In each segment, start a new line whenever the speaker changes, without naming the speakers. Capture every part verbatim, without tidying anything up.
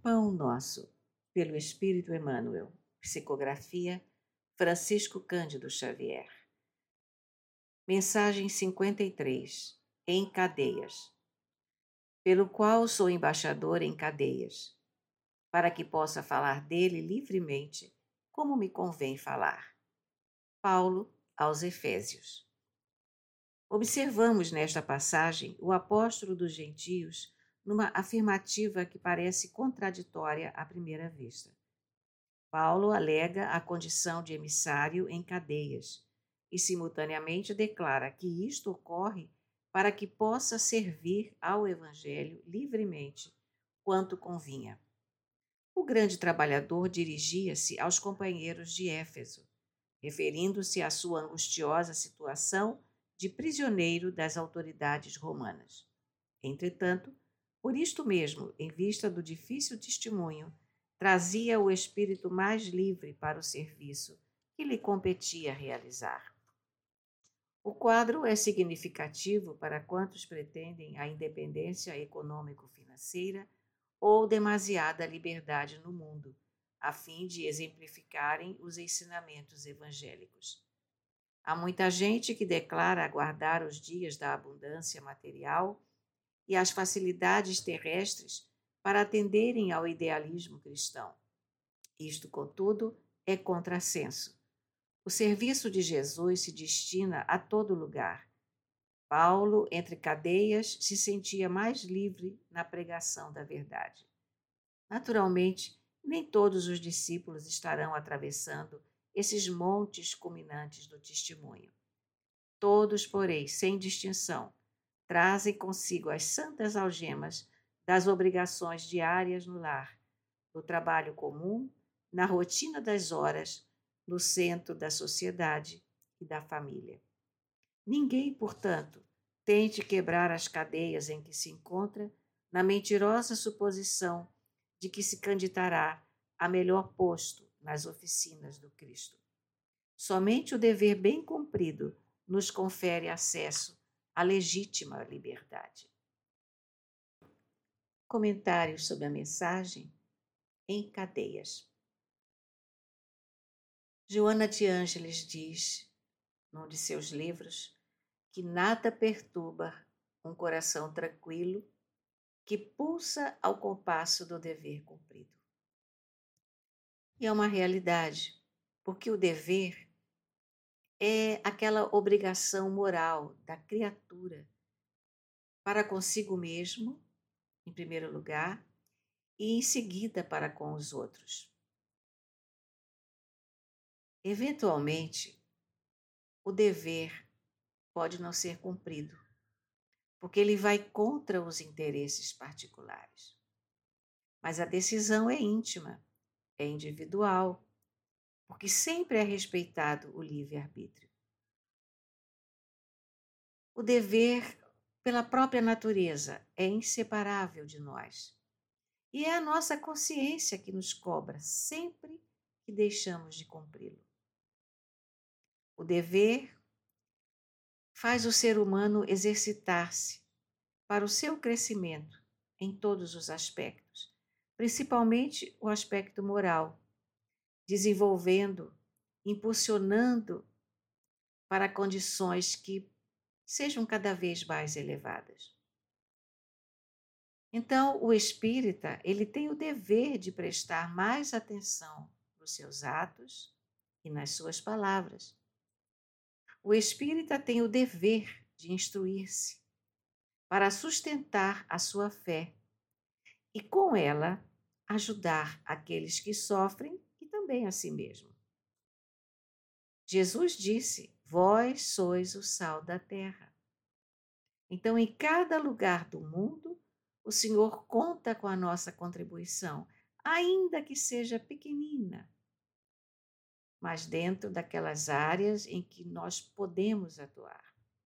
Pão Nosso, pelo Espírito Emmanuel. Psicografia Francisco Cândido Xavier. Mensagem cinquenta e três. Em cadeias. Pelo qual sou embaixador em cadeias, para que possa falar dele livremente, como me convém falar. Paulo aos Efésios. Observamos nesta passagem o apóstolo dos gentios numa afirmativa que parece contraditória à primeira vista. Paulo alega a condição de emissário em cadeias e simultaneamente declara que isto ocorre para que possa servir ao Evangelho livremente, quanto convinha. O grande trabalhador dirigia-se aos companheiros de Éfeso, referindo-se à sua angustiosa situação de prisioneiro das autoridades romanas. Entretanto, por isto mesmo, em vista do difícil testemunho, trazia o espírito mais livre para o serviço que lhe competia realizar. O quadro é significativo para quantos pretendem a independência econômico-financeira ou demasiada liberdade no mundo, a fim de exemplificarem os ensinamentos evangélicos. Há muita gente que declara aguardar os dias da abundância material e as facilidades terrestres para atenderem ao idealismo cristão. Isto, contudo, é contrassenso. O serviço de Jesus se destina a todo lugar. Paulo, entre cadeias, se sentia mais livre na pregação da verdade. Naturalmente, nem todos os discípulos estarão atravessando esses montes culminantes do testemunho. Todos, porém, sem distinção, trazem consigo as santas algemas das obrigações diárias no lar, no trabalho comum, na rotina das horas, no centro da sociedade e da família. Ninguém, portanto, tente quebrar as cadeias em que se encontra na mentirosa suposição de que se candidatará a melhor posto nas oficinas do Cristo. Somente o dever bem cumprido nos confere acesso à legítima liberdade. Comentários sobre a mensagem em cadeias. Joana de Ângeles diz, num de seus livros, que nada perturba um coração tranquilo que pulsa ao compasso do dever cumprido. E é uma realidade, porque o dever é aquela obrigação moral da criatura para consigo mesmo, em primeiro lugar, e em seguida para com os outros. Eventualmente, o dever pode não ser cumprido, porque ele vai contra os interesses particulares. Mas a decisão é íntima, é individual, porque sempre é respeitado o livre-arbítrio. O dever, pela própria natureza, é inseparável de nós. E é a nossa consciência que nos cobra sempre que deixamos de cumpri-lo. O dever faz o ser humano exercitar-se para o seu crescimento em todos os aspectos, principalmente o aspecto moral, desenvolvendo, impulsionando para condições que sejam cada vez mais elevadas. Então, o espírita, ele tem o dever de prestar mais atenção nos seus atos e nas suas palavras. O espírita tem o dever de instruir-se para sustentar a sua fé e, com ela, ajudar aqueles que sofrem e também a si mesmo. Jesus disse: vós sois o sal da terra. Então, em cada lugar do mundo, o Senhor conta com a nossa contribuição, ainda que seja pequenina, mas dentro daquelas áreas em que nós podemos atuar.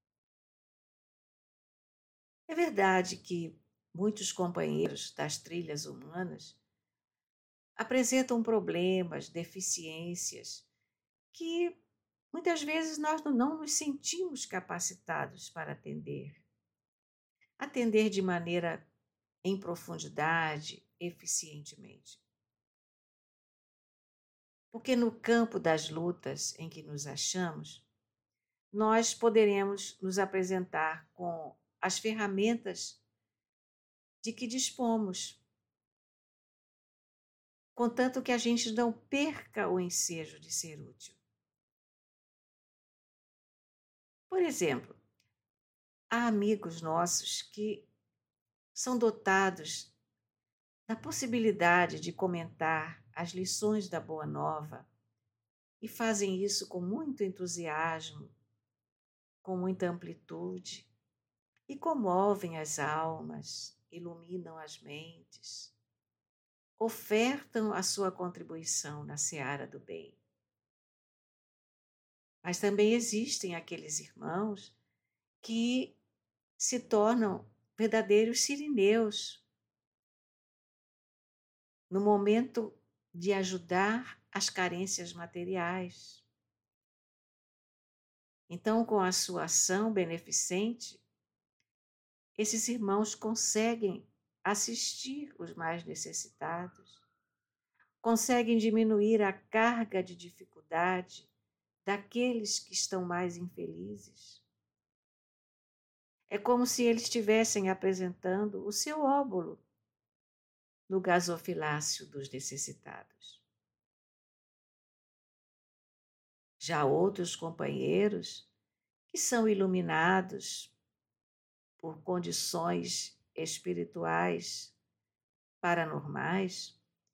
É verdade que muitos companheiros das trilhas humanas apresentam problemas, deficiências, que muitas vezes nós não nos sentimos capacitados para atender. Atender de maneira em profundidade, eficientemente. Porque no campo das lutas em que nos achamos, nós poderemos nos apresentar com as ferramentas de que dispomos, contanto que a gente não perca o ensejo de ser útil. Por exemplo, há amigos nossos que são dotados da possibilidade de comentar as lições da Boa Nova e fazem isso com muito entusiasmo, com muita amplitude, e comovem as almas, iluminam as mentes, ofertam a sua contribuição na seara do bem. Mas também existem aqueles irmãos que se tornam verdadeiros sirineus no momento de ajudar as carências materiais. Então, com a sua ação beneficente, esses irmãos conseguem assistir os mais necessitados, conseguem diminuir a carga de dificuldade daqueles que estão mais infelizes. É como se eles estivessem apresentando o seu óbolo no gasofilácio dos necessitados. Já outros companheiros que são iluminados por condições espirituais paranormais,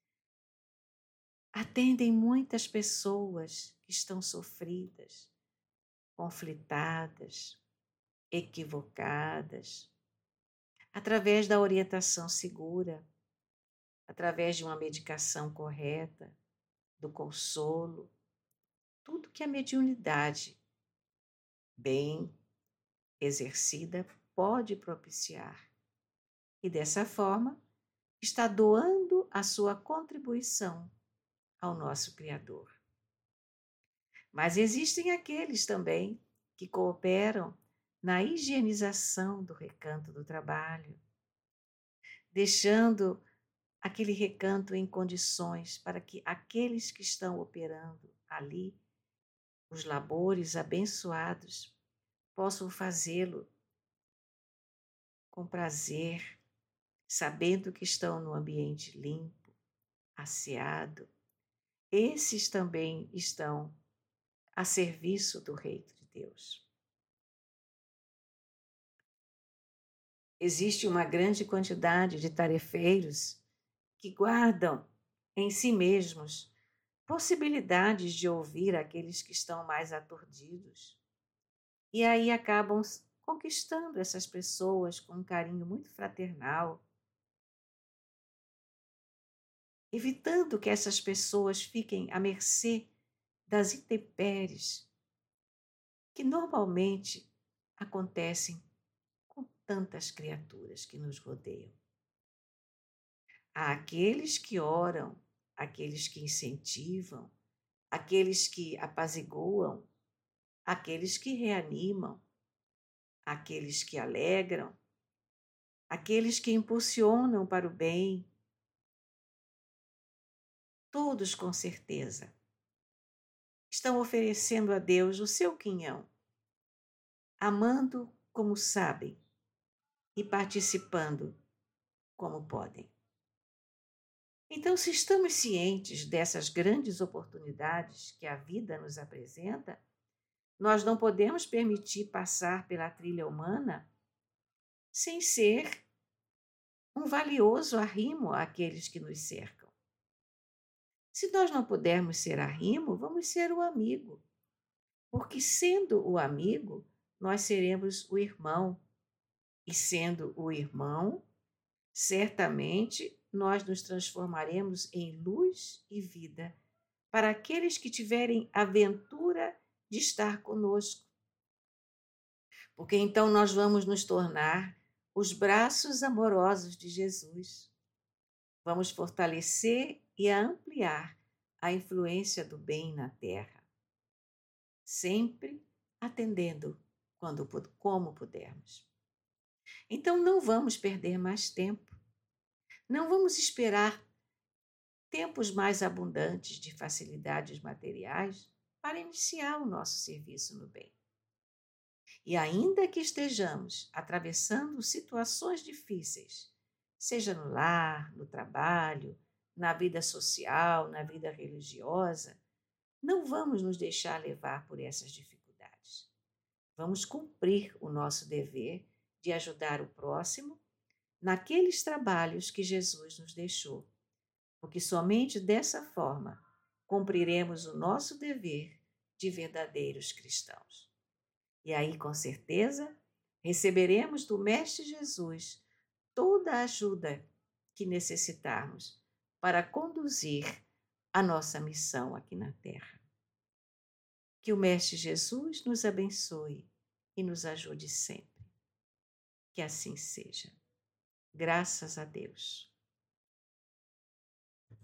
atendem muitas pessoas que estão sofridas, conflitadas, equivocadas, através da orientação segura, através de uma medicação correta, do consolo, tudo que a mediunidade bem exercida pode propiciar. E dessa forma, está doando a sua contribuição ao nosso Criador. Mas existem aqueles também que cooperam na higienização do recanto do trabalho, deixando aquele recanto em condições para que aqueles que estão operando ali, os labores abençoados, possam fazê-lo com prazer, sabendo que estão no ambiente limpo, asseado. Esses também estão a serviço do Reino de Deus. Existe uma grande quantidade de tarefeiros que guardam em si mesmos possibilidades de ouvir aqueles que estão mais aturdidos. E aí acabam conquistando essas pessoas com um carinho muito fraternal, evitando que essas pessoas fiquem à mercê das intempéries que normalmente acontecem com tantas criaturas que nos rodeiam. Há aqueles que oram, aqueles que incentivam, aqueles que apaziguam, aqueles que reanimam, aqueles que alegram, aqueles que impulsionam para o bem. Todos, com certeza, estão oferecendo a Deus o seu quinhão, amando como sabem e participando como podem. Então, se estamos cientes dessas grandes oportunidades que a vida nos apresenta, nós não podemos permitir passar pela trilha humana sem ser um valioso arrimo àqueles que nos cercam. Se nós não pudermos ser arrimo, vamos ser o amigo, porque sendo o amigo, nós seremos o irmão, e sendo o irmão, certamente nós nos transformaremos em luz e vida para aqueles que tiverem a ventura de estar conosco. Porque então nós vamos nos tornar os braços amorosos de Jesus. Vamos fortalecer e ampliar a influência do bem na terra, sempre atendendo quando, como pudermos. Então não vamos perder mais tempo. Não vamos esperar tempos mais abundantes de facilidades materiais para iniciar o nosso serviço no bem. E ainda que estejamos atravessando situações difíceis, seja no lar, no trabalho, na vida social, na vida religiosa, não vamos nos deixar levar por essas dificuldades. Vamos cumprir o nosso dever de ajudar o próximo naqueles trabalhos que Jesus nos deixou, porque somente dessa forma cumpriremos o nosso dever de verdadeiros cristãos. E aí, com certeza, receberemos do Mestre Jesus toda a ajuda que necessitarmos para conduzir a nossa missão aqui na Terra. Que o Mestre Jesus nos abençoe e nos ajude sempre. Que assim seja. Graças a Deus.